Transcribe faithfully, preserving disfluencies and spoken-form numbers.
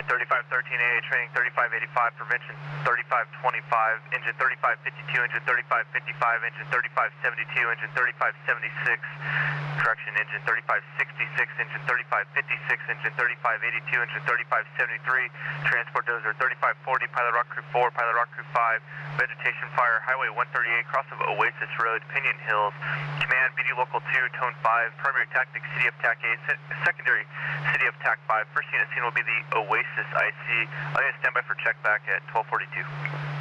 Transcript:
thirty-five thirteen A A training, thirty-five eighty-five, prevention thirty-five twenty-five, engine thirty-five fifty-two, engine thirty-five fifty-five, engine thirty-five seventy-two, engine thirty-five seventy-six, correction, engine thirty-five sixty-six, engine thirty-five fifty-six, engine thirty-five eighty-two, engine thirty-five seventy-three, transport dozer thirty-five forty, pilot rock crew four, pilot rock crew five, vegetation fire, highway one thirty-eight, cross of Oasis Road, Pinion Hills, command B D local two, tone five, primary tactic, city of TAC A, se secondary, city of TAC five, first unit scene will be the Oasis I C. I'm going to stand by for check back at twelve forty-two.